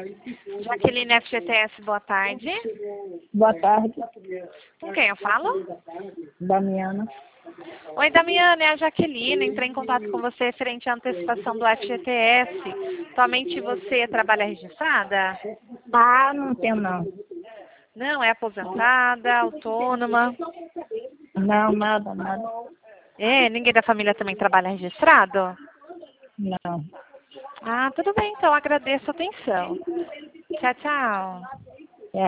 Jaqueline FGTS, boa tarde. Boa tarde, Com quem eu falo? Damiana. Oi, Damiana, é a Jaqueline. Entrei em contato com você referente à antecipação do FGTS. Atualmente você trabalha registrada? Ah, não tenho não. Não, é aposentada, autônoma? Não, nada, nada. É, ninguém da família também trabalha registrado? Não. Ah, tudo bem, então agradeço a atenção. Tchau, tchau.